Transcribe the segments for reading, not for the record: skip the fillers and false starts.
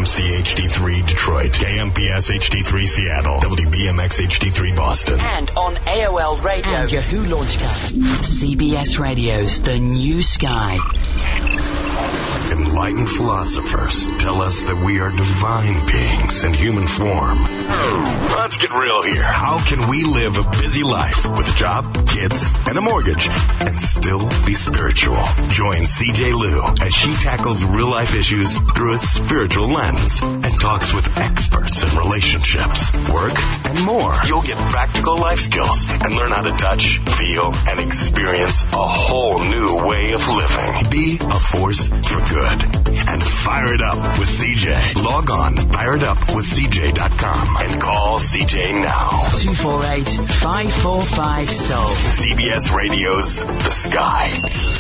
KMC HD3 Detroit, KMPS HD3 Seattle, WBMX HD3 Boston. And on AOL Radio and Yahoo Launchcast. CBS Radio's The New Sky. Enlightened philosophers tell us that we are divine beings in human form. Let's get real here. How can we live a busy life with a job, kids, and a mortgage and still be spiritual? Join CJ Liu as she tackles real-life issues through a spiritual lens and talks with experts in relationships, work, and more. You'll get practical life skills and learn how to touch, feel, and experience a whole new way of living. Be a force for good. And fire it up with CJ. Log on fireitupwithcj.com and call CJ now. 248-545-SOUL. CBS Radio's The Sky.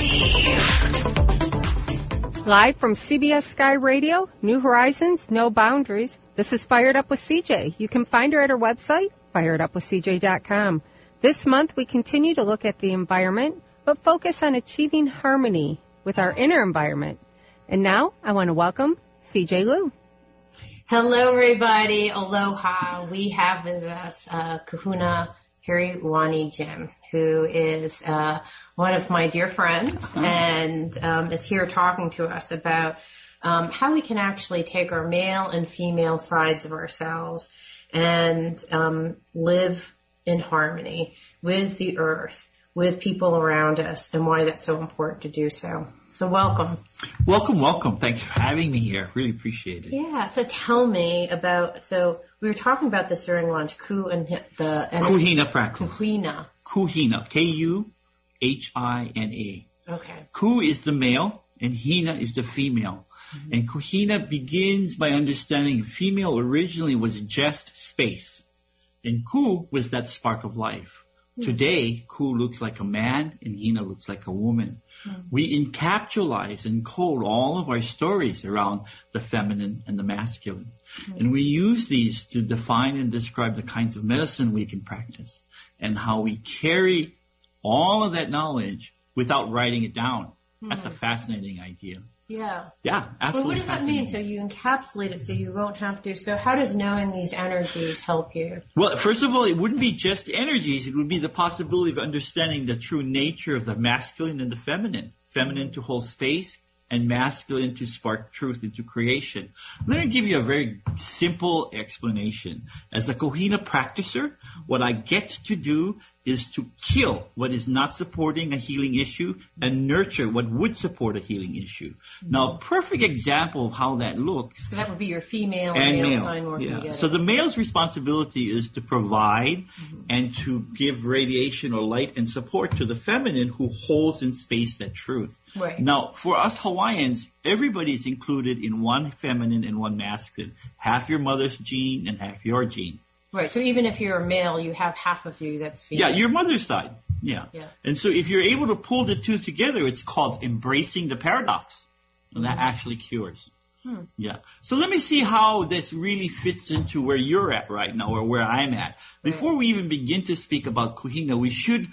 Live from CBS Sky Radio, New Horizons, No Boundaries. This is Fired Up with CJ. You can find her at her website, fireitupwithcj.com. This month we continue to look at the environment, but focus on achieving harmony with our inner environment. And now, I want to welcome CJ Liu. Hello, everybody. Aloha. We have with us Kahuna Hiriwani Jim, who is one of my dear friends and is here talking to us about how we can actually take our male and female sides of ourselves and live in harmony with the earth, with people around us, and why that's so important to do so. So welcome. Welcome. Thanks for having me here. Really appreciate it. Yeah. So tell me about, so we were talking about this during lunch, Kuhina practice. Kuhina. Kuhina. Okay. Ku is the male and Hina is the female. Mm-hmm. And Kuhina begins by understanding female originally was just space. And Ku was that spark of life. Mm-hmm. Today, Ku looks like a man and Hina looks like a woman. We encapsulate and code all of our stories around the feminine and the masculine. And we use these to define and describe the kinds of medicine we can practice and how we carry all of that knowledge without writing it down. That's a fascinating idea. Yeah. Yeah, absolutely. Well, what does that mean? So you encapsulate it so you won't have to. So how does knowing these energies help you? Well, first of all, it wouldn't be just energies. It would be the possibility of understanding the true nature of the masculine and the feminine. Feminine to hold space and masculine to spark truth into creation. Let me give you a very simple explanation. As a Kuhina practicer, what I get to do is to kill what is not supporting a healing issue and nurture what would support a healing issue. Now, a perfect example of how that looks. So that would be your female and male sign working together. So the male's responsibility is to provide and to give radiation or light and support to the feminine who holds in space that truth. Right. Now, for us Hawaiians, everybody's included in one feminine and one masculine. Half your mother's gene and half your gene. Right, so even if you're a male, you have half of you that's female. Yeah, your mother's side. Yeah. And so if you're able to pull the two together, it's called embracing the paradox. And that actually cures. Yeah. So let me see how this really fits into where you're at right now or where I'm at. Before we even begin to speak about Kuhina, we should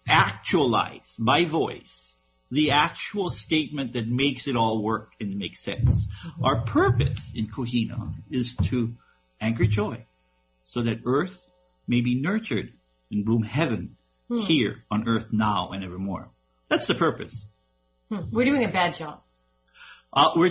actualize by voice the actual statement that makes it all work and make sense. Our purpose in Kuhina is to anchor joy, so that earth may be nurtured and bloom heaven here on earth now and evermore. That's the purpose. We're doing a bad job. We're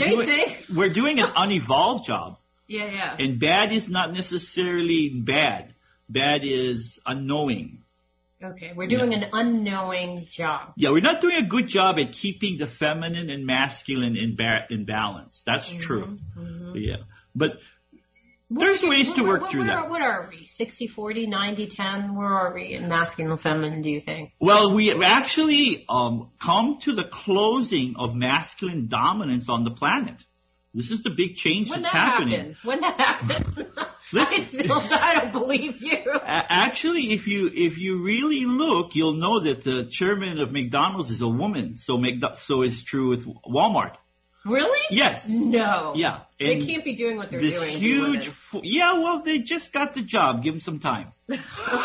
doing an unevolved job. Yeah. And bad is not necessarily bad. Bad is unknowing. Okay, we're doing an unknowing job. Yeah, we're not doing a good job at keeping the feminine and masculine in balance. That's true. Yeah. But there's ways to work through that. What are we? 60-40, 90-10? Where are we in masculine and feminine, do you think? Well, we actually come to the closing of masculine dominance on the planet. This is the big change that's happening. When that happened? I don't believe you. Actually, if you really look, you'll know that the chairman of McDonald's is a woman. So is true with Walmart. Really? Yes. No. Yeah. And they can't be doing what they're doing. This huge. Well, they just got the job. Give them some time. Okay.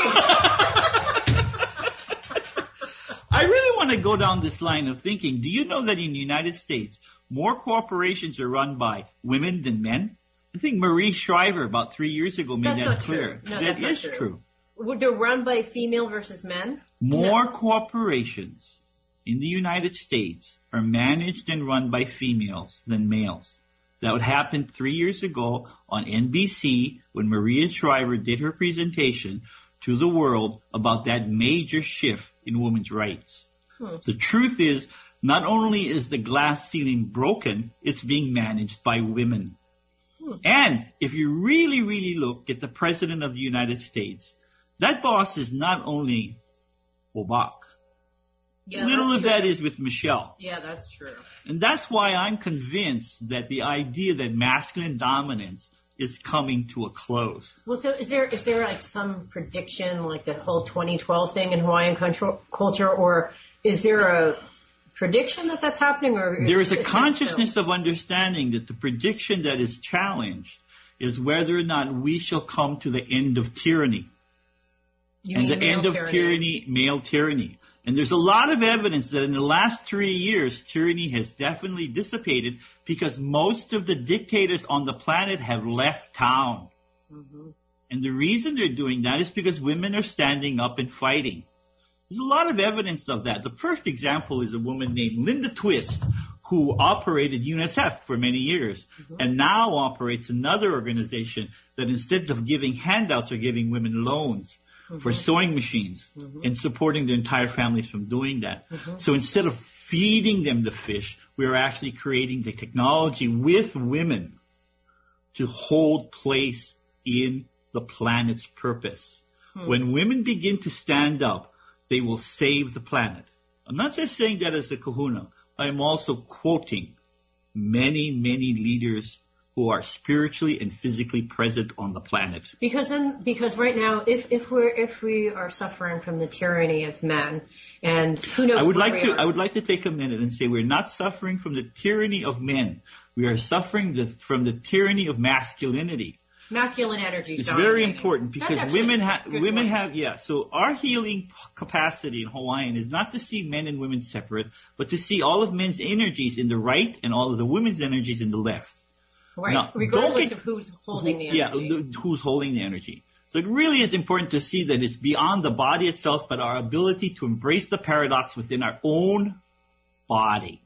I really want to go down this line of thinking. Do you know that in the United States, more corporations are run by women than men? I think Marie Shriver about 3 years ago made that clear. No, that is true. They're run by female versus men? More corporations in the United States are managed and run by females than males. That would happen 3 years ago on NBC when Maria Shriver did her presentation to the world about that major shift in women's rights. The truth is, not only is the glass ceiling broken, it's being managed by women. And if you really, really look at the President of the United States, that boss is not only Obama. Yeah, little of that is with Michelle. Yeah, that's true. And that's why I'm convinced that the idea that masculine dominance is coming to a close. Well, so is there like some prediction, like the whole 2012 thing in Hawaiian culture, or is there a prediction that that's happening? Or there is a consciousness of understanding that the prediction that is challenged is whether or not we shall come to the end of tyranny. And the end of tyranny, male tyranny. And there's a lot of evidence that in the last 3 years, tyranny has definitely dissipated because most of the dictators on the planet have left town. And the reason they're doing that is because women are standing up and fighting. There's a lot of evidence of that. The first example is a woman named Linda Twist, who operated UNICEF for many years and now operates another organization that instead of giving handouts are giving women loans for sewing machines and supporting their entire families from doing that. So instead of feeding them the fish, we are actually creating the technology with women to hold place in the planet's purpose. When women begin to stand up, they will save the planet. I'm not just saying that as a kahuna. I am also quoting many, many leaders who are spiritually and physically present on the planet. Because right now, if we are suffering from the tyranny of men, and who knows, I would like to take a minute and say we're not suffering from the tyranny of men. We are suffering from the tyranny of masculinity. Masculine energy. It's very important because women have. So our healing capacity in Hawaiian is not to see men and women separate, but to see all of men's energies in the right and all of the women's energies in the left. Right, now, regardless of who's holding the energy. Yeah, who's holding the energy. So it really is important to see that it's beyond the body itself, but our ability to embrace the paradox within our own body.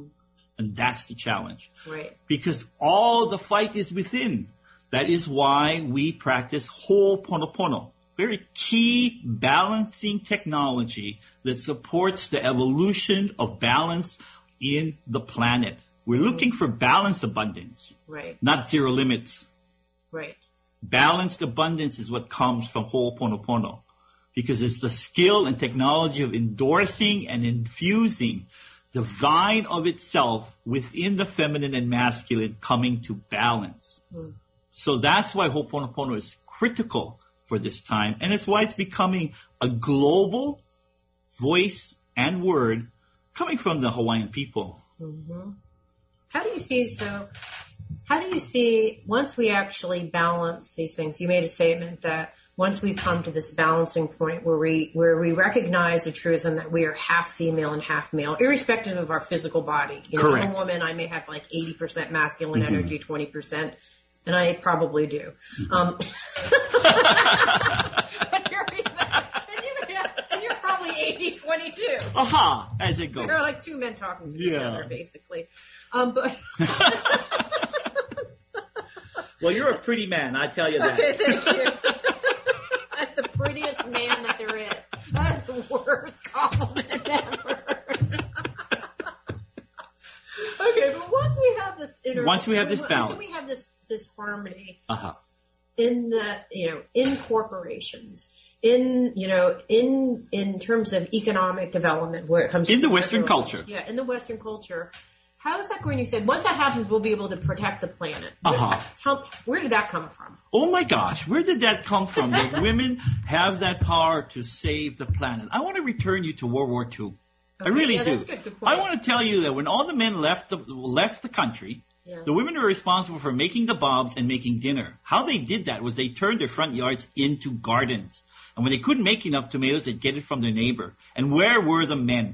And that's the challenge. Right. Because all the fight is within. That is why we practice Ho'oponopono. Very key balancing technology that supports the evolution of balance in the planet. We're looking for balanced abundance, not zero limits. Right. Balanced abundance is what comes from Ho'oponopono because it's the skill and technology of endorsing and infusing divine of itself within the feminine and masculine coming to balance. So that's why Ho'oponopono is critical for this time, and it's why it's becoming a global voice and word coming from the Hawaiian people. How do you see once we actually balance these things? You made a statement that once we come to this balancing point where we recognize the truism that we are half female and half male, irrespective of our physical body. Correct. I'm a woman, I may have like 80% masculine energy, 20%, and I probably do. And you're probably 80-20 too. As it goes. We're like two men talking to each other, basically. But well, you're a pretty man, I tell you that. Okay, thank you. I'm the prettiest man that there is. That's the worst compliment ever. Okay, but once we have this balance, once we have this harmony in the in corporations, in terms of economic development, where it comes in the Western culture. Yeah, in the Western culture. How is that going? You said once that happens, we'll be able to protect the planet. Where did that come from? Oh my gosh, where did that come from? That women have that power to save the planet. I want to return you to World War II. Okay, I really do. That's good point. I want to tell you that when all the men left the country, the women were responsible for making the bombs and making dinner. How they did that was they turned their front yards into gardens. And when they couldn't make enough tomatoes, they'd get it from their neighbor. And where were the men?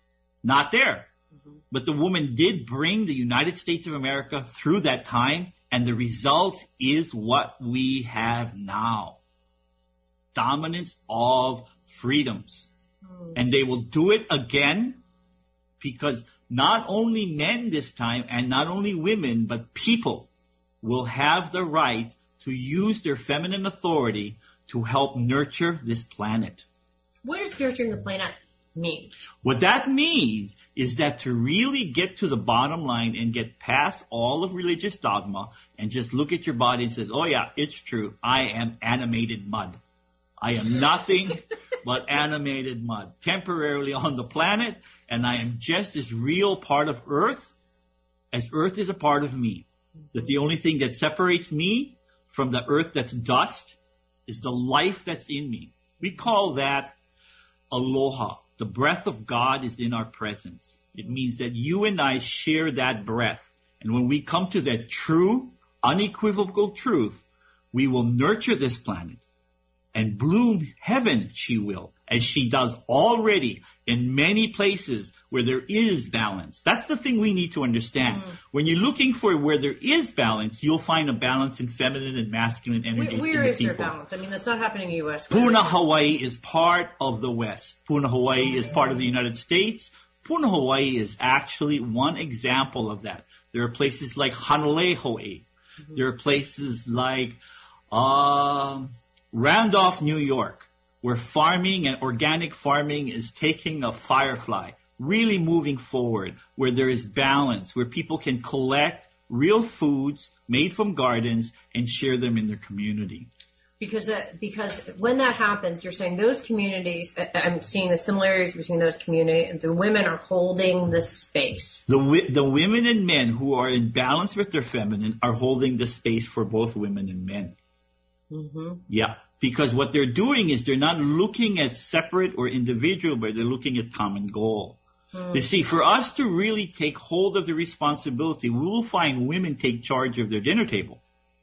Not there. But the woman did bring the United States of America through that time And the result is what we have now. Dominance of freedoms. And they will do it again because not only men this time and not only women, but people will have the right to use their feminine authority to help nurture this planet. What does nurturing the planet mean? What that means is that to really get to the bottom line and get past all of religious dogma and just look at your body and says, oh yeah, it's true. I am animated mud. I am nothing but animated mud, temporarily on the planet, and I am just as real part of Earth as Earth is a part of me. That the only thing that separates me from the Earth that's dust is the life that's in me. We call that aloha. The breath of God is in our presence. It means that you and I share that breath. And when we come to that true, unequivocal truth, we will nurture this planet and bloom heaven, she will, as she does already in many places where there is balance. That's the thing we need to understand. When you're looking for where there is balance, you'll find a balance in feminine and masculine energies. Where is there balance? I mean, that's not happening in the U.S. Puna, Hawaii is part of the West. Puna, Hawaii is part of the United States. Puna, Hawaii is actually one example of that. There are places like Honolulu. There are places like Randolph, New York, where farming and organic farming is taking a firefly, really moving forward, where there is balance, where people can collect real foods made from gardens and share them in their community. Because when that happens, you're saying those communities, I'm seeing the similarities between those communities, the women are holding the space. The women and men who are in balance with their feminine are holding the space for both women and men. Yeah, because what they're doing is they're not looking at separate or individual, but they're looking at common goal. You see, for us to really take hold of the responsibility, we will find women take charge of their dinner table.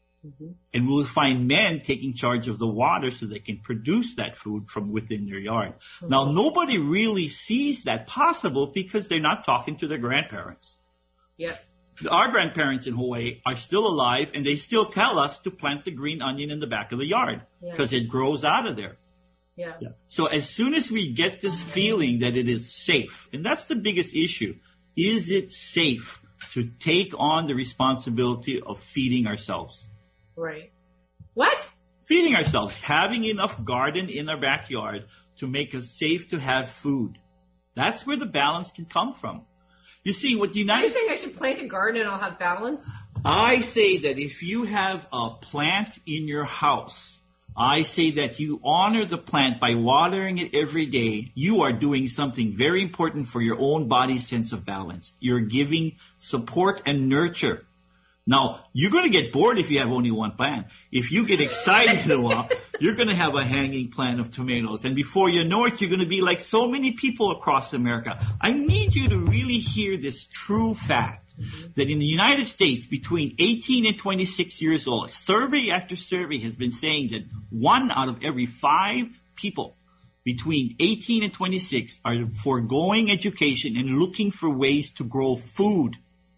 And we'll find men taking charge of the water so they can produce that food from within their yard. Now, nobody really sees that possible because they're not talking to their grandparents. Yeah. Our grandparents in Hawaii are still alive, and they still tell us to plant the green onion in the back of the yard because it grows out of there. Yeah. So as soon as we get this feeling that it is safe, and that's the biggest issue, is it safe to take on the responsibility of feeding ourselves? Right. What? Feeding ourselves, having enough garden in our backyard to make us safe to have food. That's where the balance can come from. You see, what United States... You think I should plant a garden and I'll have balance? I say that if you have a plant in your house, I say that you honor the plant by watering it every day. You are doing something very important for your own body's sense of balance. You're giving support and nurture. Now, you're going to get bored if you have only one plant. If you get excited a while, you're going to have a hanging plant of tomatoes. And before you know it, you're going to be like so many people across America. I need you to really hear this true fact that in the United States, between 18 and 26 years old, survey after survey has been saying that 1 out of every 5 people between 18 and 26 are foregoing education and looking for ways to grow food.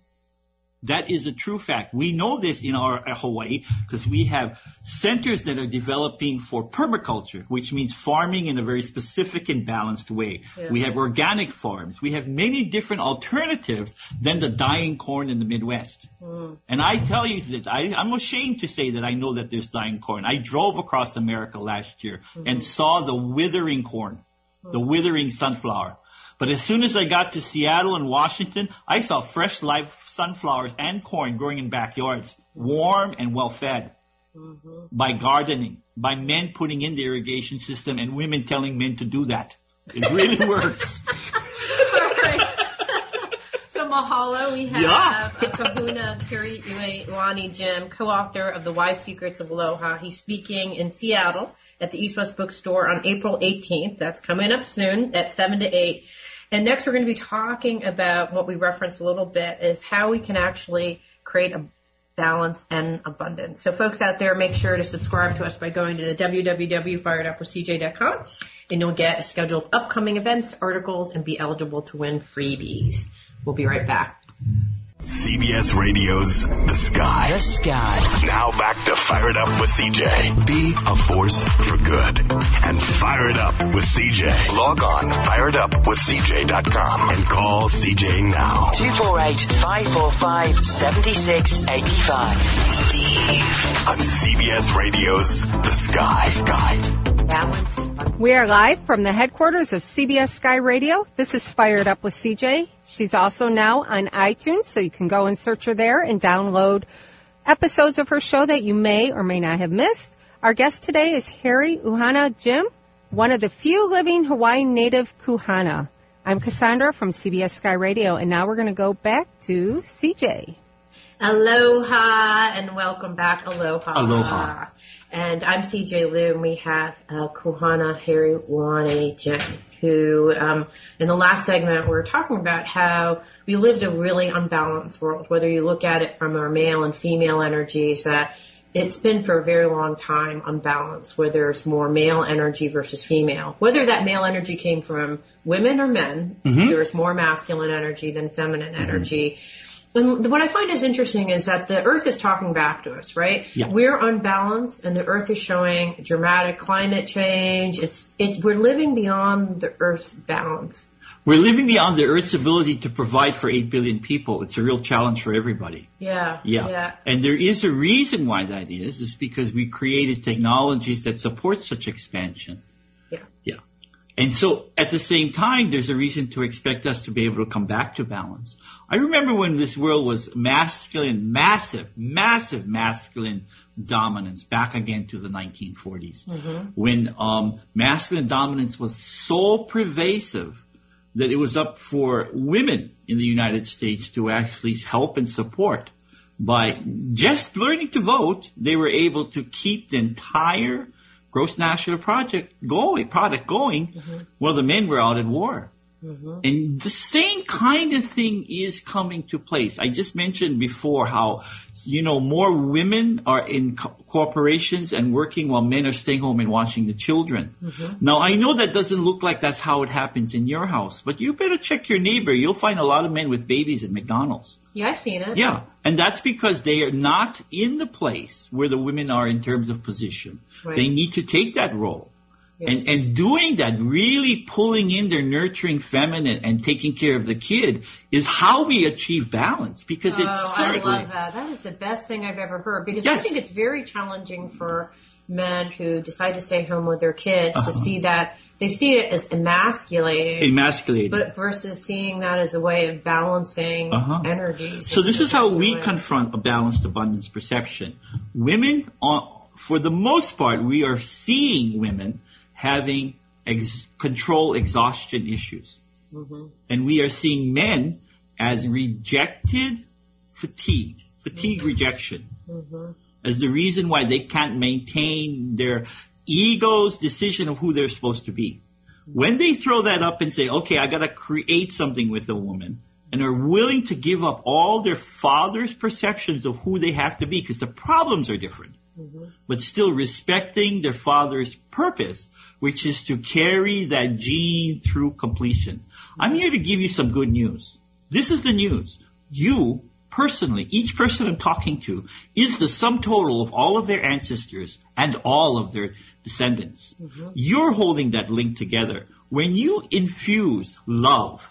That is a true fact. We know this in our Hawaii because we have centers that are developing for permaculture, which means farming in a very specific and balanced way. Yeah. We have organic farms. We have many different alternatives than the dying corn in the Midwest. And I tell you that I'm ashamed to say that I know that there's dying corn. I drove across America last year and saw the withering corn, the withering sunflower. But as soon as I got to Seattle and Washington, I saw fresh live sunflowers and corn growing in backyards, warm and well fed by gardening, by men putting in the irrigation system and women telling men to do that. It really works. All right. So mahalo, we have Kahuna Kiriuani Jim, co-author of The Wise Secrets of Aloha. He's speaking in Seattle at the East West Bookstore on April 18th. That's coming up soon at 7 to 8. And next we're going to be talking about what we referenced a little bit is how we can actually create a balance and abundance. So folks out there, make sure to subscribe to us by going to the www.firedupwithcj.com and you'll get a schedule of upcoming events, articles, and be eligible to win freebies. We'll be right back. CBS Radio's The Sky. The Sky. Now back to Fire It Up with CJ. Be a force for good. And fire it up with CJ. Log on, fireitupwithcj.com and call CJ now. 248-545-7685. On CBS Radio's The Sky. We are live from the headquarters of CBS Sky Radio. This is Fired Up with CJ. She's also now on iTunes, so you can go and search her there and download episodes of her show that you may or may not have missed. Our guest today is Harry Uhana Jim, one of the few living Hawaiian native Kuhana. I'm Cassandra from CBS Sky Radio, and now we're going to go back to CJ. Aloha and welcome back. Aloha. Aloha. And I'm CJ Liu, and we have Kuhana Harry Uhana Jim, who in the last segment we were talking about how we lived a really unbalanced world, whether you look at it from our male and female energies, that it's been for a very long time unbalanced, where there's more male energy versus female. Whether that male energy came from women or men, there's more masculine energy than feminine energy. And what I find is interesting is that the Earth is talking back to us, right? Yeah. We're unbalanced, and the Earth is showing dramatic climate change. We're living beyond the Earth's balance. We're living beyond the Earth's ability to provide for 8 billion people. It's a real challenge for everybody. Yeah. And there is a reason why that is. It's because we created technologies that support such expansion. Yeah. And so at the same time, there's a reason to expect us to be able to come back to balance. I remember when this world was masculine, massive masculine dominance back again to the 1940s, when masculine dominance was so pervasive that it was up for women in the United States to actually help and support. By just learning to vote, they were able to keep the entire gross national product going while the men were out at war. And the same kind of thing is coming to place. I just mentioned before how, more women are in corporations and working while men are staying home and watching the children. Now, I know that doesn't look like that's how it happens in your house, but you better check your neighbor. You'll find a lot of men with babies at McDonald's. Yeah, I've seen it. Yeah, and that's because they are not in the place where the women are in terms of position. Right. They need to take that role. And doing that, really pulling in their nurturing feminine and taking care of the kid is how we achieve balance, because it's certainly... I love that. That is the best thing I've ever heard, because I think it's very challenging for men who decide to stay home with their kids to see that. They see it as emasculating. But versus seeing that as a way of balancing energies. So this is how we confront a balanced abundance perception. Women, for the most part, we are seeing women having control exhaustion issues. And we are seeing men as rejected fatigue rejection, as the reason why they can't maintain their ego's decision of who they're supposed to be. When they throw that up and say, okay, I gotta create something with a woman, and are willing to give up all their father's perceptions of who they have to be, because the problems are different, but still respecting their father's purpose, which is to carry that gene through completion. I'm here to give you some good news. This is the news. You, personally, each person I'm talking to, is the sum total of all of their ancestors and all of their descendants. You're holding that link together. When you infuse love,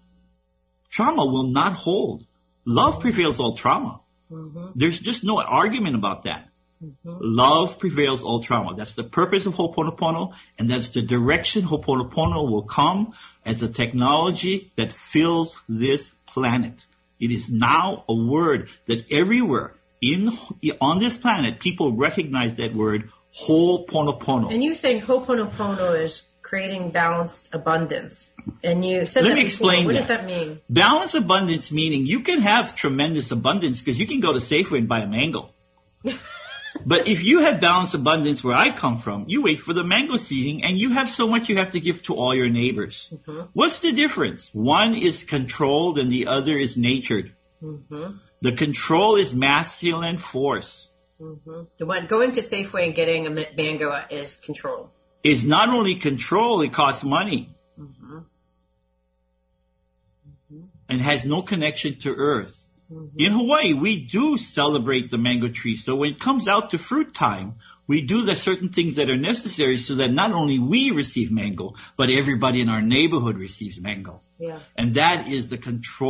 trauma will not hold. Love prevails all trauma. There's just no argument about that. Love prevails all trauma. That's the purpose of Ho'oponopono, and that's the direction Ho'oponopono will come as a technology that fills this planet. It is now a word that everywhere on this planet, people recognize that word, Ho'oponopono. And you think Ho'oponopono is creating balanced abundance. And you said Let me explain What that. does that mean? Balanced abundance meaning you can have tremendous abundance because you can go to Safeway and buy a mango. But if you have balanced abundance where I come from, you wait for the mango season and you have so much you have to give to all your neighbors. What's the difference? One is controlled and the other is natured. The control is masculine force. The one going to Safeway and getting a mango is control. It's not only control, it costs money. And has no connection to earth. Mm-hmm. In Hawaii, we do celebrate the mango tree. So when it comes out to fruit time, we do the certain things that are necessary so that not only we receive mango, but everybody in our neighborhood receives mango. Yeah. And that is the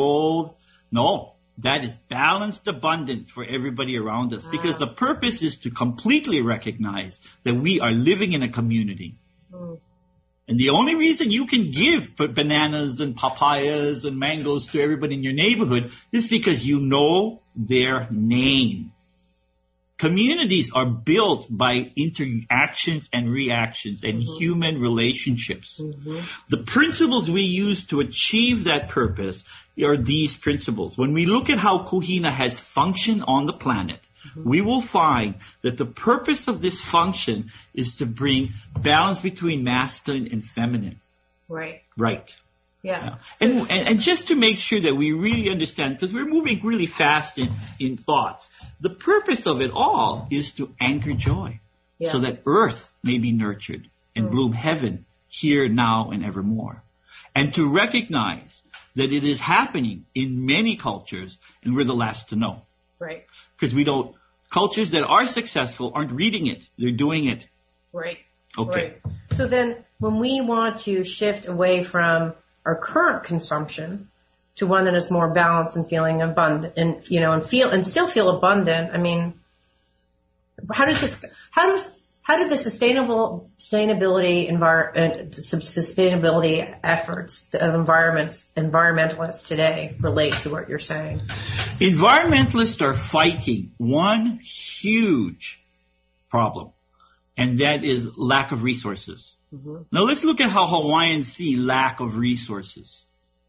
that is balanced abundance for everybody around us. Wow. Because the purpose is to completely recognize that we are living in a community. Mm. And the only reason you can give bananas and papayas and mangoes to everybody in your neighborhood is because you know their name. Communities are built by interactions and reactions and mm-hmm. human relationships. Mm-hmm. The principles we use to achieve that purpose are these principles. When we look at how Kuhina has functioned on the planet, mm-hmm. we will find that the purpose of this function is to bring balance between masculine and feminine. Right. Right. Yeah. And just to make sure that we really understand, because we're moving really fast in thoughts, the purpose of it all is to anchor joy so that earth may be nurtured and bloom heaven here, now, and evermore. And to recognize that it is happening in many cultures and we're the last to know. Right. Because cultures that are successful aren't reading it. They're doing it. Right. Okay. Right. So then when we want to shift away from our current consumption to one that is more balanced and feeling abundant and still feel abundant. I mean, how do the sustainability efforts of environmentalists today relate to what you're saying? Environmentalists are fighting one huge problem, and that is lack of resources. Mm-hmm. Now let's look at how Hawaiians see lack of resources.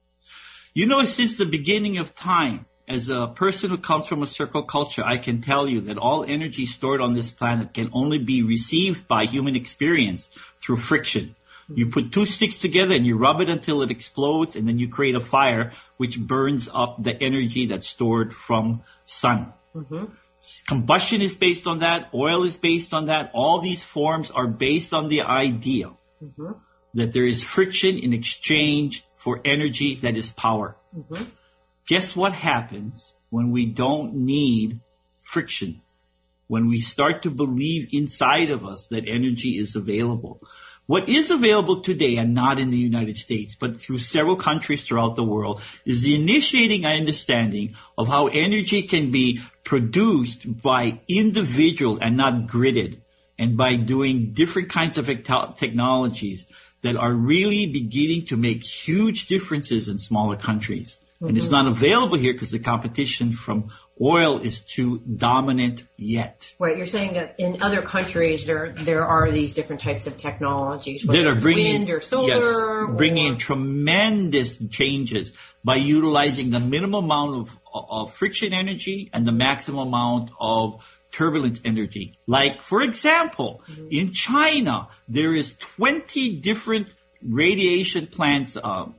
Since the beginning of time, as a person who comes from a circle culture, I can tell you that all energy stored on this planet can only be received by human experience through friction. Mm-hmm. You put two sticks together and you rub it until it explodes, and then you create a fire which burns up the energy that's stored from sun. Mm-hmm. Combustion is based on that. Oil is based on that. All these forms are based on the idea mm-hmm. that there is friction in exchange for energy that is power. Mm-hmm. Guess what happens when we don't need friction? When we start to believe inside of us that energy is available. What is available today, and not in the United States, but through several countries throughout the world, is the initiating understanding of how energy can be produced by individual and not gridded, and by doing different kinds of technologies that are really beginning to make huge differences in smaller countries. Mm-hmm. And it's not available here because the competition from oil is too dominant yet. Right, you're saying that in other countries there are these different types of technologies, whether it's wind or solar. Yes, bringing in tremendous changes by utilizing the minimum amount of friction energy and the maximum amount of turbulence energy. Like, for example, mm-hmm. in China, there is 20 different radiation plants,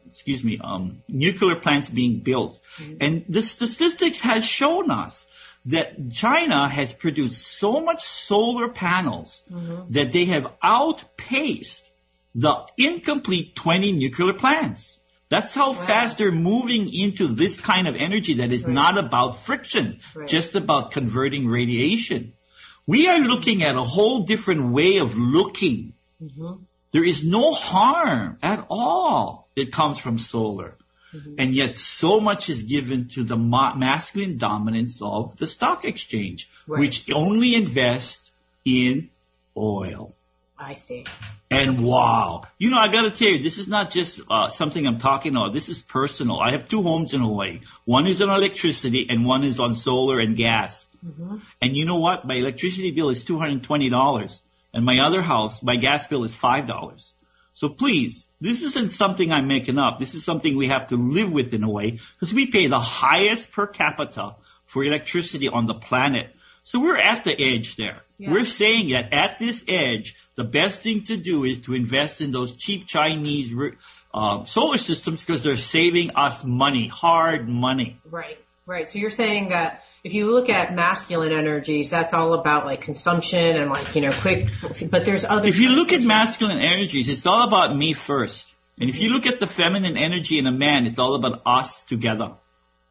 nuclear plants being built. Mm-hmm. And the statistics has shown us that China has produced so much solar panels mm-hmm. that they have outpaced the incomplete 20 nuclear plants. That's how fast they're moving into this kind of energy that is not about friction, just about converting radiation. We are looking at a whole different way of looking. Mm-hmm. There is no harm at all that comes from solar. Mm-hmm. And yet so much is given to the masculine dominance of the stock exchange, which only invests in oil. I see. And wow. I got to tell you, this is not just something I'm talking about. This is personal. I have two homes in Hawaii. One is on electricity and one is on solar and gas. Mm-hmm. And you know what? My electricity bill is $220. And my other house, my gas bill is $5. So please, this isn't something I'm making up. This is something we have to live with in a way, because we pay the highest per capita for electricity on the planet. So we're at the edge there. Yeah. We're saying that at this edge, the best thing to do is to invest in those cheap Chinese solar systems because they're saving us money, hard money. Right, right. So you're saying that if you look at masculine energies, that's all about like consumption and quick, but there's other. If you look at masculine energies, it's all about me first. And if you look at the feminine energy in a man, it's all about us together.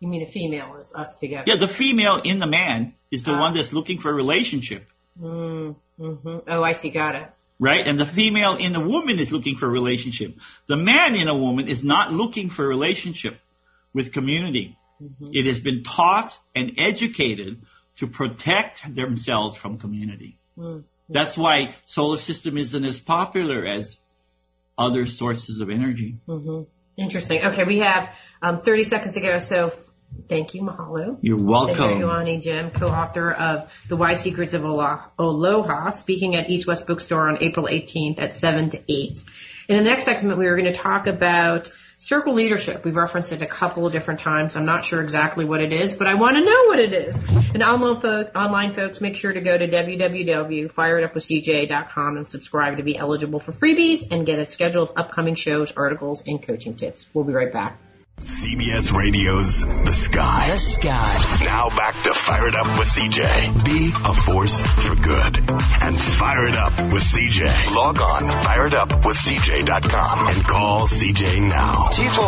You mean a female is us together? Yeah, the female in the man is the one that's looking for a relationship. Mm-hmm. Oh, I see. Got it. Right? And the female in the woman is looking for a relationship. The man in a woman is not looking for a relationship with community. Mm-hmm. It has been taught and educated to protect themselves from community. Mm-hmm. That's why solar system isn't as popular as other sources of energy. Mm-hmm. Interesting. Okay, we have 30 seconds to go, so thank you, mahalo. You're welcome. Heriwani Jim, co-author of The Wise Secrets of Aloha, speaking at East West Bookstore on April 18th at 7 to 8. In the next segment, we are going to talk about circle leadership. We've referenced it a couple of different times. I'm not sure exactly what it is, but I want to know what it is. And online folks, make sure to go to www.fireitupwithcj.com and subscribe to be eligible for freebies and get a schedule of upcoming shows, articles, and coaching tips. We'll be right back. CBS Radio's The Sky. The Sky. Now back to Fire It Up with CJ. Be a force for good. And fire it up with CJ. Log on, fireitupwithcj.com and call CJ now.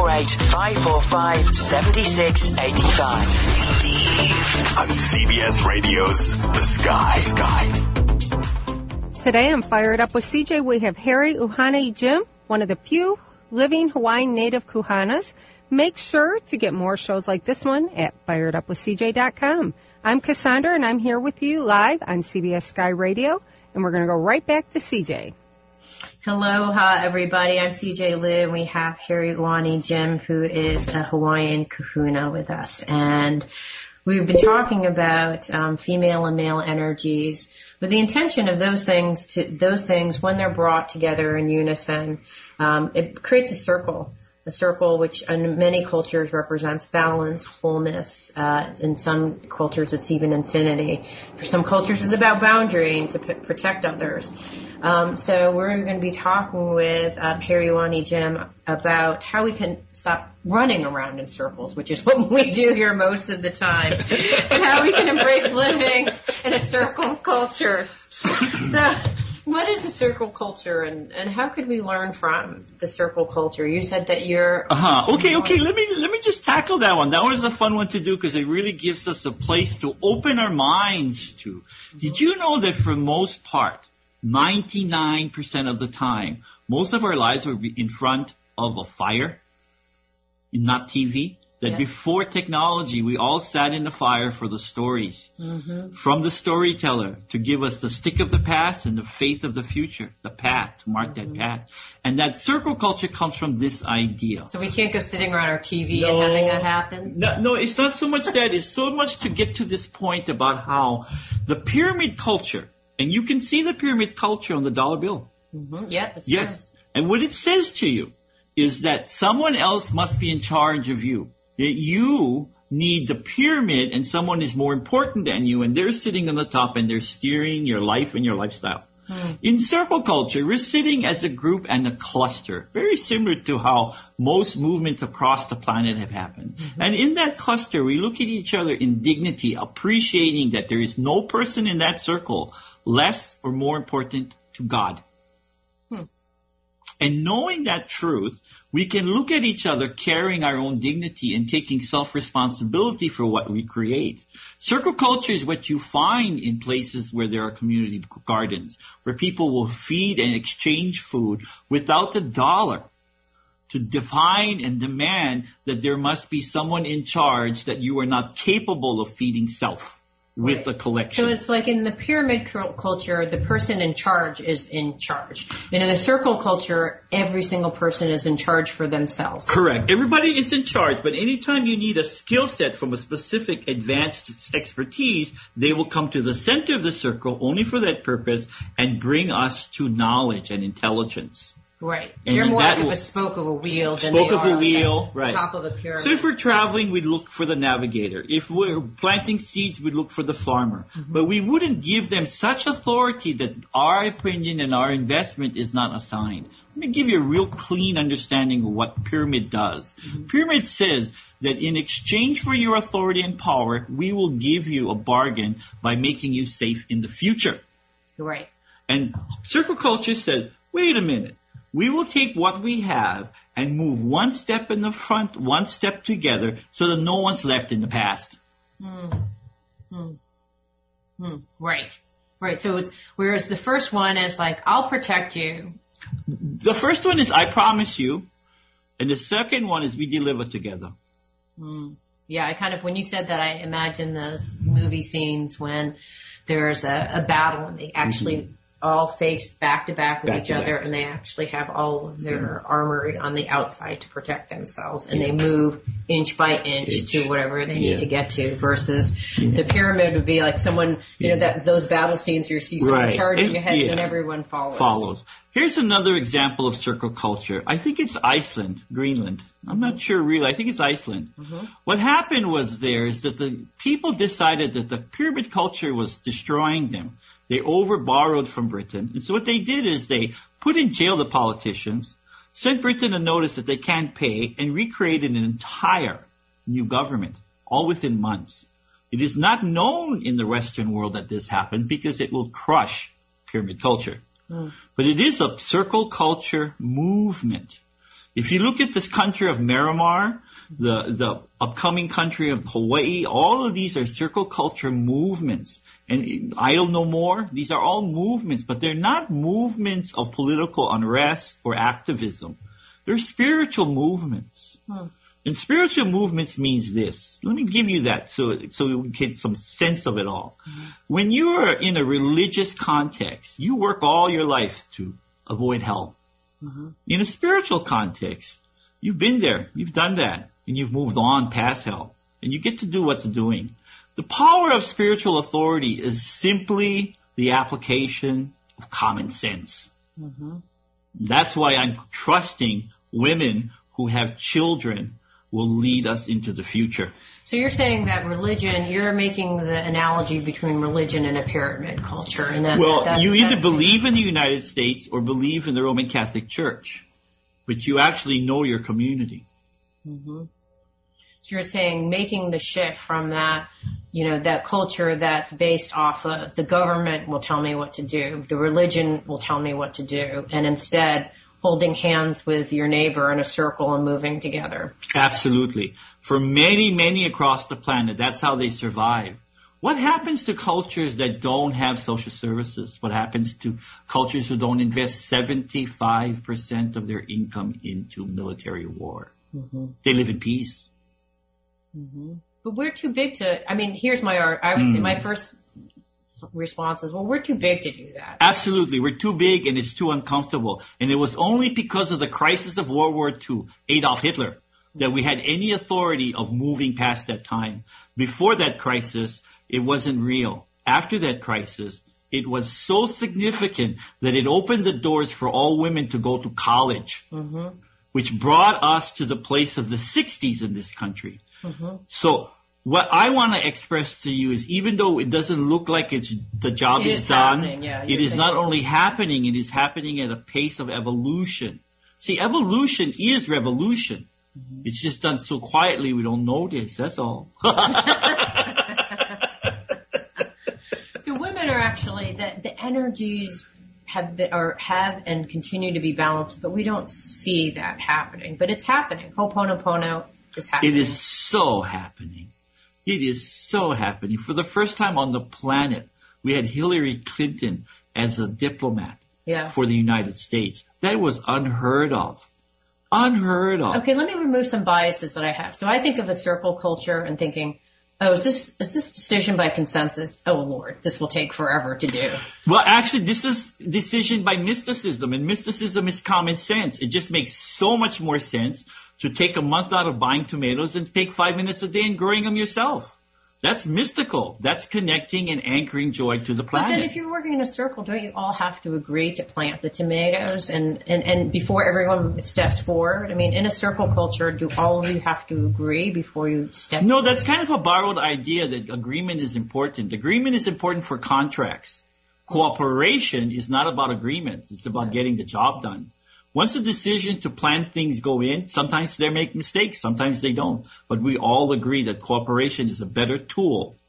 248-545-7685. Believe. On CBS Radio's The Sky. Today on Fire It Up with CJ, we have Harry Uhane Jim, one of the few living Hawaiian native Kuhanas. Make sure to get more shows like this one at fireitupwithcj.com. I'm Cassandra, and I'm here with you live on CBS Sky Radio, and we're going to go right back to CJ. Aloha, everybody. I'm CJ Liv, and we have Heriwani Jim, who is a Hawaiian kahuna with us. And we've been talking about female and male energies with the intention of those things, when they're brought together in unison, it creates a circle which in many cultures represents balance, wholeness. In some cultures, it's even infinity. For some cultures, it's about boundary and to protect others. So we're going to be talking with Heriwani Jim about how we can stop running around in circles, which is what we do here most of the time, and how we can embrace living in a circle culture. So what is the circle culture, and how could we learn from the circle culture? You said that you're... Okay. Let me just tackle that one. That one is a fun one to do because it really gives us a place to open our minds to. Mm-hmm. Did you know that for most part, 99% of the time, most of our lives will be in front of a fire, not TV? That before technology, we all sat in the fire for the stories. Mm-hmm. From the storyteller to give us the stick of the past and the faith of the future, the path, to mark that path. And that circle culture comes from this idea. So we can't go sitting around our TV and having that happen? No, it's not so much that. It's so much to get to this point about how the pyramid culture, and you can see the pyramid culture on the dollar bill. Mm-hmm. Yeah, yes. And what it says to you is that someone else must be in charge of you. You need the pyramid and someone is more important than you and they're sitting on the top and they're steering your life and your lifestyle. In circle culture, we're sitting as a group and a cluster, very similar to how most movements across the planet have happened. Mm-hmm. And in that cluster, we look at each other in dignity, appreciating that there is no person in that circle less or more important to God. And knowing that truth, we can look at each other carrying our own dignity and taking self-responsibility for what we create. Circle culture is what you find in places where there are community gardens, where people will feed and exchange food without a dollar, to define and demand that there must be someone in charge, that you are not capable of feeding self with the collection. So it's like in the pyramid culture, the person in charge is in charge. And in the circle culture, every single person is in charge for themselves. Correct. Everybody is in charge, but anytime you need a skill set from a specific advanced expertise, they will come to the center of the circle only for that purpose and bring us to knowledge and intelligence. Right. And you're more like a spoke of a wheel than spoke of a wheel, right. Top of a pyramid. So if we're traveling, we'd look for the navigator. If we're planting seeds, we'd look for the farmer. Mm-hmm. But we wouldn't give them such authority that our opinion and our investment is not assigned. Let me give you a real clean understanding of what pyramid does. Mm-hmm. Pyramid says that in exchange for your authority and power, we will give you a bargain by making you safe in the future. Right. And circle culture says, wait a minute. We will take what we have and move one step in the front, one step together, so that no one's left in the past. Right. Right. So it's, whereas the first one is like, I'll protect you. The first one is, I promise you. And the second one is, we deliver together. Yeah, I kind of, when you said that, I imagined those movie scenes when there's a battle and they actually all face back to back with each other, and they actually have all of their armory on the outside to protect themselves, and they move inch by inch to whatever they need to get to, versus the pyramid would be like someone, you know, that those battle scenes you see someone charging ahead and everyone follows. Here's another example of circle culture. I think it's Iceland, Greenland. I'm not sure really. I think it's Iceland. What happened was there is that the people decided that the pyramid culture was destroying them. They over-borrowed from Britain. And so what they did is they put in jail the politicians, sent Britain a notice that they can't pay, and recreated an entire new government, all within months. It is not known in the Western world that this happened because it will crush pyramid culture. But it is a circle culture movement. If you look at this country of Myanmar, the upcoming country of Hawaii, all of these are circle culture movements. And Idle No More, these are all movements, but they're not movements of political unrest or activism. They're spiritual movements. And spiritual movements means this. Let me give you that so we get some sense of it all. When you are in a religious context, you work all your life to avoid hell. In a spiritual context, you've been there, you've done that, and you've moved on past hell, and you get to do what's doing. The power of spiritual authority is simply the application of common sense. That's why I'm trusting women who have children will lead us into the future. So you're saying that religion, you're making the analogy between religion and a pyramid culture. And that, you either believe in the United States or believe in the Roman Catholic Church, but you actually know your community. So you're saying making the shift from that, you know, that culture that's based off of the government will tell me what to do, the religion will tell me what to do, and instead holding hands with your neighbor in a circle and moving together. Absolutely. For many, many across the planet, that's how they survive. What happens to cultures that don't have social services? What happens to cultures who don't invest 75% of their income into military war? They live in peace. But we're too big to, I mean, here's I would say my first response is, well, we're too big to do that. Absolutely. We're too big and it's too uncomfortable. And it was only because of the crisis of World War II, Adolf Hitler, that we had any authority of moving past that time. Before that crisis, it wasn't real. After that crisis, it was so significant that it opened the doors for all women to go to college, which brought us to the place of the 60s in this country. So what I want to express to you is, even though it doesn't look like the job is done, it is not only happening, it is happening at a pace of evolution. See, evolution is revolution. It's just done so quietly we don't notice, that's all. So women are actually, the energies have and continue to be balanced, but we don't see that happening. But it's happening. Ho'oponopono is happening. It is so happening. It is so happening. For the first time on the planet, we had Hillary Clinton as a diplomat for the United States. That was unheard of. Unheard of. Okay, let me remove some biases that I have. So I think of a circle culture and thinking, oh, is this decision by consensus? Oh, Lord, this will take forever to do. Well, actually, this is decision by mysticism, and mysticism is common sense. It just makes so much more sense to take a month out of buying tomatoes and take 5 minutes a day and growing them yourself. That's mystical. That's connecting and anchoring joy to the planet. But then if you're working in a circle, don't you all have to agree to plant the tomatoes and before everyone steps forward? I mean, in a circle culture, do all of you have to agree before you step forward? No, that's kind of a borrowed idea that agreement is important. Agreement is important for contracts. Cooperation is not about agreements. It's about getting the job done. Once the decision to plan things go in, sometimes they make mistakes, sometimes they don't. But we all agree that cooperation is a better tool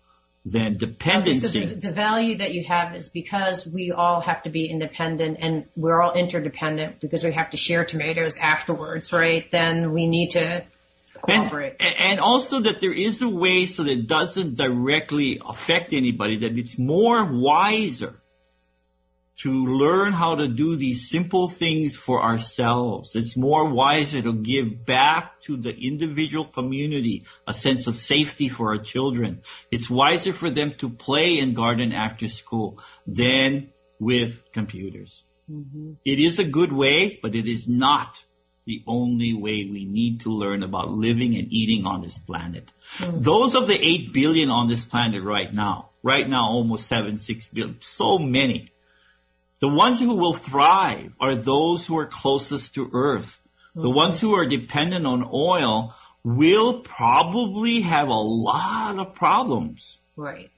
than dependency. Okay, so the value that you have is because we all have to be independent and we're all interdependent because we have to share tomatoes afterwards, right? Then we need to cooperate. And also that there is a way so that it doesn't directly affect anybody, that it's more wiser to learn how to do these simple things for ourselves. It's more wiser to give back to the individual community a sense of safety for our children. It's wiser for them to play in garden after school than with computers. Mm-hmm. It is a good way, but it is not the only way we need to learn about living and eating on this planet. Mm-hmm. Those of the 8 billion on this planet right now almost 6 billion, so many. The ones who will thrive are those who are closest to Earth. Mm-hmm. The ones who are dependent on oil will probably have a lot of problems. Right.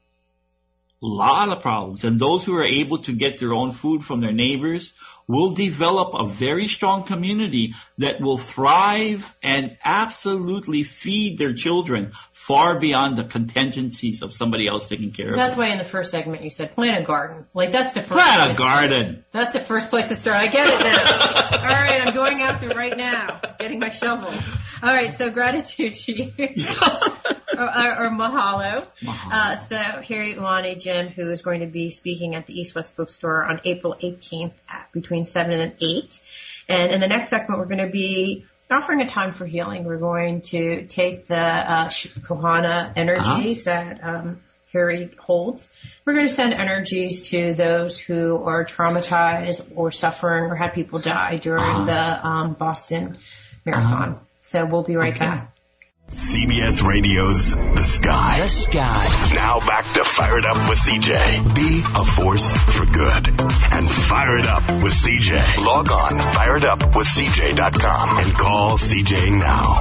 A lot of problems. And those who are able to get their own food from their neighbors will develop a very strong community that will thrive and absolutely feed their children far beyond the contingencies of somebody else taking care of them. That's why in the first segment you said plant a garden. Like that's the first Plant a garden. That's the first place to start. I get it now. All right, I'm going out there right now, getting my shovel. All right, so gratitude to you. or mahalo. So Harry Uwani Jim, who is going to be speaking at the East West Bookstore on April 18th between 7 and 8. And in the next segment, we're going to be offering a time for healing. We're going to take the Kohana energies that Harry holds. We're going to send energies to those who are traumatized or suffering or had people die during the Boston Marathon. So we'll be right back. CBS Radio's The Sky. The Sky. Now back to Fire It Up with CJ. Be a force for good. And Fire It Up with CJ. Log on, fireitupwithcj.com and call CJ now.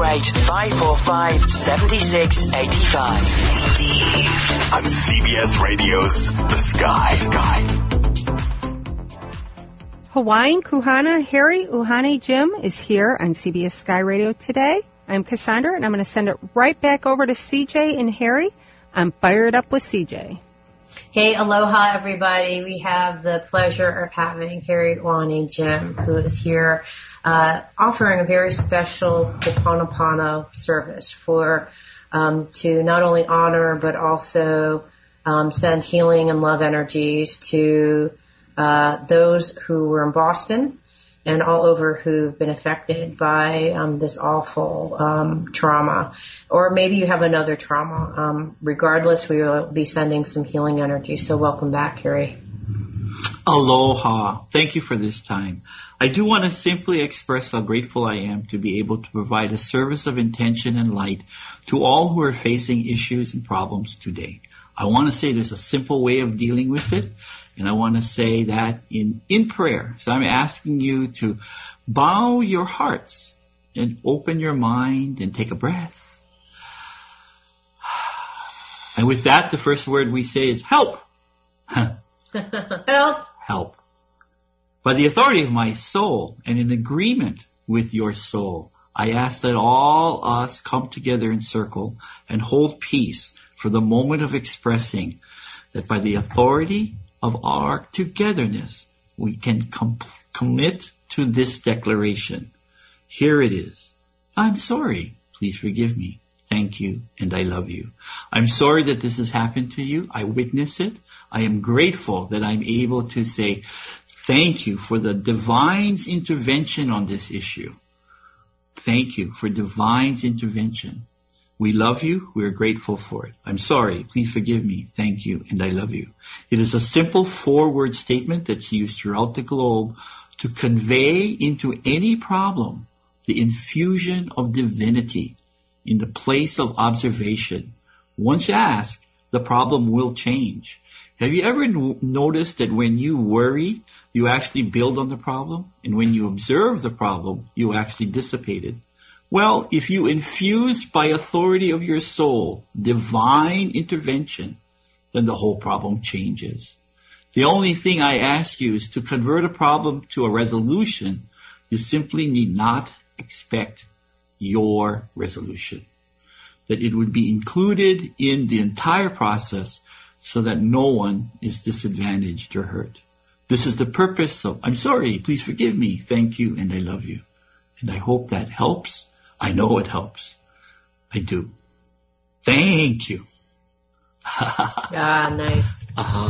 248-545-7685. On CBS Radio's The Sky. Hawaiian Kuhana Harry Uhane Jim is here on CBS Sky Radio today. I'm Cassandra, and I'm going to send it right back over to CJ and Harry. I'm Fired Up with CJ. Hey, aloha, everybody. We have the pleasure of having Harry Uwani Jim, who is here offering a very special Ho'oponopono service for to not only honor but also send healing and love energies to those who were in Boston and all over who've been affected by this awful trauma. Or maybe you have another trauma. Regardless, we will be sending some healing energy. So welcome back, Harry. Aloha. Thank you for this time. I do want to simply express how grateful I am to be able to provide a service of intention and light to all who are facing issues and problems today. I want to say there's a simple way of dealing with it. And I want to say that in prayer. So I'm asking you to bow your hearts and open your mind and take a breath. And with that, the first word we say is help. Help. Help. By the authority of my soul and in agreement with your soul, I ask that all us come together in circle and hold peace for the moment of expressing that by the authority of our togetherness, we can commit to this declaration. Here it is. I'm sorry. Please forgive me. Thank you, and I love you. I'm sorry that this has happened to you. I witness it. I am grateful that I'm able to say thank you for the divine's intervention on this issue. Thank you for divine's intervention. We love you. We are grateful for it. I'm sorry. Please forgive me. Thank you. And I love you. It is a simple 4-word statement that's used throughout the globe to convey into any problem the infusion of divinity in the place of observation. Once asked, the problem will change. Have you ever noticed that when you worry, you actually build on the problem? And when you observe the problem, you actually dissipate it? Well, if you infuse by authority of your soul divine intervention, then the whole problem changes. The only thing I ask you is to convert a problem to a resolution. You simply need not expect your resolution. that it would be included in the entire process so that no one is disadvantaged or hurt. This is the purpose of, I'm sorry, please forgive me, thank you, and I love you. And I hope that helps. I know it helps. I do. Thank you. Nice.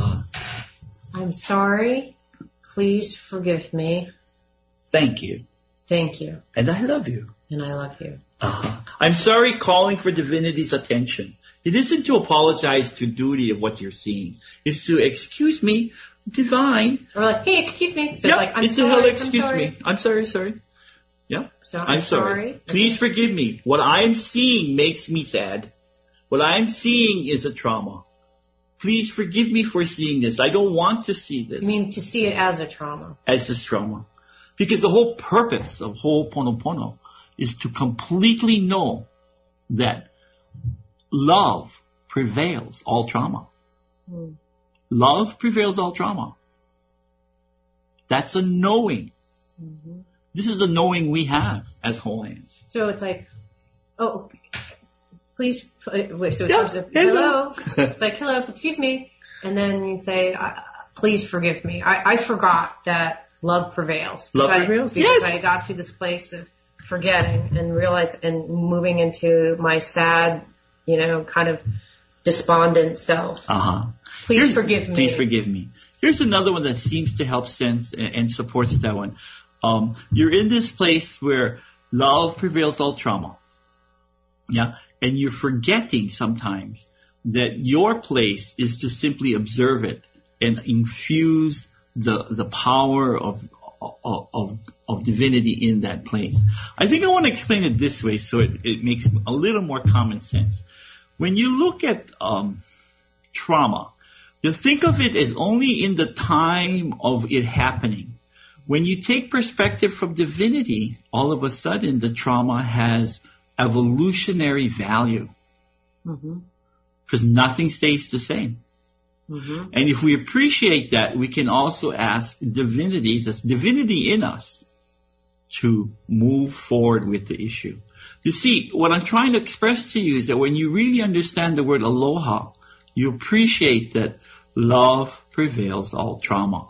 I'm sorry. Please forgive me. Thank you. Thank you. And I love you. And I love you. I'm sorry calling for divinity's attention. It isn't to apologize to duty of what you're seeing. It's to, excuse me, divine. Or like, hey, excuse me. So yep. it's like, I'm it's sorry. Excuse me. I'm sorry. Yep. So I'm sorry. Please okay. forgive me. What I'm seeing makes me sad. What I'm seeing is a trauma. Please forgive me for seeing this. I don't want to see this. You mean to see it as a trauma? As this trauma. Because the whole purpose of Ho'oponopono is to completely know that love prevails all trauma. Love prevails all trauma. That's a knowing. Mm-hmm. This is the knowing we have as Hawaiians. So it's like, oh, please, wait, so yeah, it's hello. It's like, hello, excuse me. And then you say, please forgive me. I forgot that love prevails. Love prevails? Because yes. I got to this place of forgetting and realize and moving into my sad, kind of despondent self. Please forgive me. Please forgive me. Here's another one that seems to help sense and supports that one. You're in this place where love prevails all trauma. Yeah. And you're forgetting sometimes that your place is to simply observe it and infuse the power of divinity in that place. I think I want to explain it this way so it makes a little more common sense. When you look at trauma, you think of it as only in the time of it happening. When you take perspective from divinity, all of a sudden the trauma has evolutionary value. Because nothing stays the same. And if we appreciate that, we can also ask divinity, this divinity in us, to move forward with the issue. You see, what I'm trying to express to you is that when you really understand the word aloha, you appreciate that love prevails all trauma.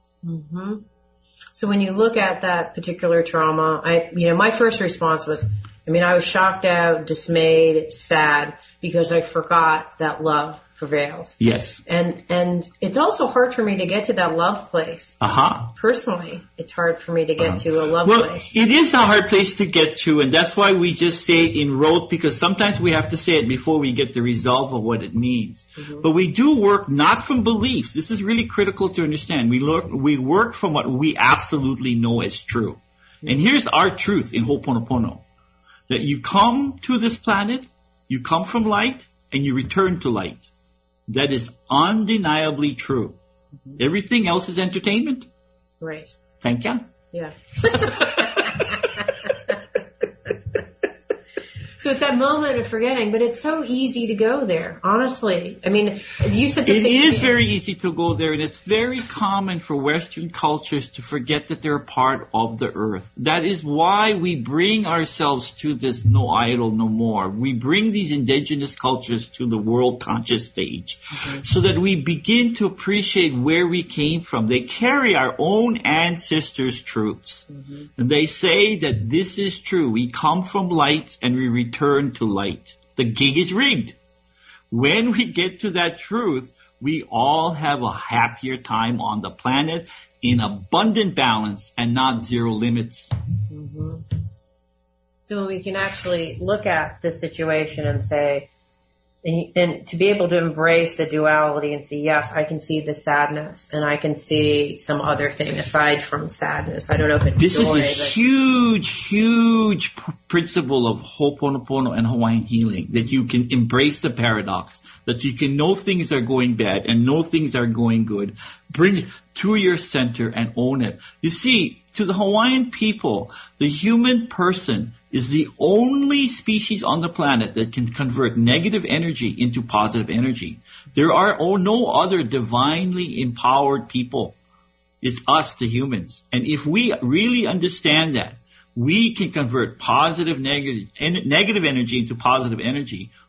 So when you look at that particular trauma, my first response was, I was shocked out, dismayed, sad, because I forgot that love prevails. Yes. And it's also hard for me to get to that love place. Personally, it's hard for me to get to a love place. It is a hard place to get to, and that's why we just say it in rote, because sometimes we have to say it before we get the resolve of what it means. But we do work not from beliefs. This is really critical to understand. We work from what we absolutely know is true. And here's our truth in Ho'oponopono. That you come to this planet, you come from light, and you return to light. That is undeniably true. Everything else is entertainment. Right. Thank you. Yeah. So it's that moment of forgetting, but it's so easy to go there, honestly. You said it is very easy to go there, and it's very common for Western cultures to forget that they're a part of the earth. That is why we bring ourselves to this no idol, no more. We bring these indigenous cultures to the world conscious stage so that we begin to appreciate where we came from. They carry our own ancestors' truths. And they say that this is true. We come from light and we return to light. The gig is rigged. When we get to that truth, we all have a happier time on the planet in abundant balance and not zero limits. So we can actually look at the situation and say, and to be able to embrace the duality and say, yes, I can see the sadness and I can see some other thing aside from sadness. I don't know if it's this joy. This is a huge principle of Ho'oponopono and Hawaiian healing, that you can embrace the paradox, that you can know things are going bad and know things are going good. Bring it to your center and own it. You see, to the Hawaiian people, the human person is the only species on the planet that can convert negative energy into positive energy. There are no other divinely empowered people. It's us, the humans. And if we really understand that, we can convert negative energy into positive energy.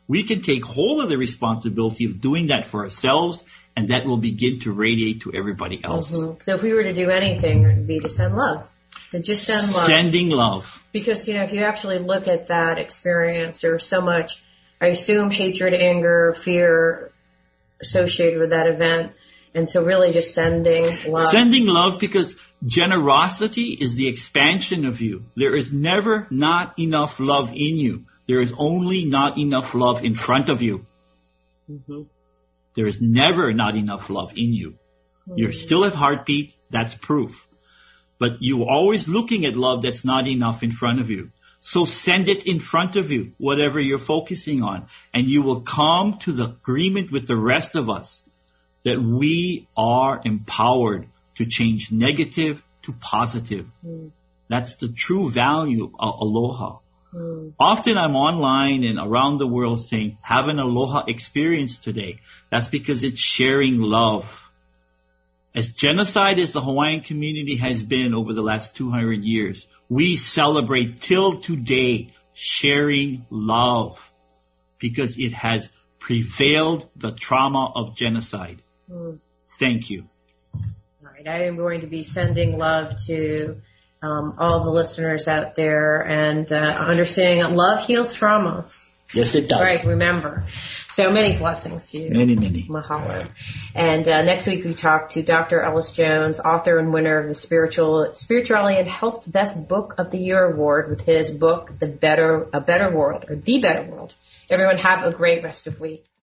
we can take hold of the responsibility of doing that for ourselves, and that will begin to radiate to everybody else. Mm-hmm. So if we were to do anything, it would be to send love. To just send love. Sending love. Because, if you actually look at that experience, there's so much, I assume, hatred, anger, fear associated with that event. And so really just sending love. Sending love, because generosity is the expansion of you. There is never not enough love in you. There is only not enough love in front of you. Mm-hmm. There is never not enough love in you. Mm-hmm. You still have heartbeat. That's proof. But you're always looking at love that's not enough in front of you. So send it in front of you, whatever you're focusing on. And you will come to the agreement with the rest of us that we are empowered to change negative to positive. Mm. That's the true value of aloha. Mm. Often I'm online and around the world saying, have an aloha experience today. That's because it's sharing love. As genocide as the Hawaiian community has been over the last 200 years, we celebrate till today sharing love because it has prevailed the trauma of genocide. Mm. Thank you. All right. I am going to be sending love to all the listeners out there and understanding that love heals trauma. Yes, it does. Right, remember. So many blessings to you. Many, many. Mahalo. And next week we talk to Dr. Ellis Jones, author and winner of the Spirituality and Health Best Book of the Year Award with his book, A Better World, or The Better World. Everyone have a great rest of week.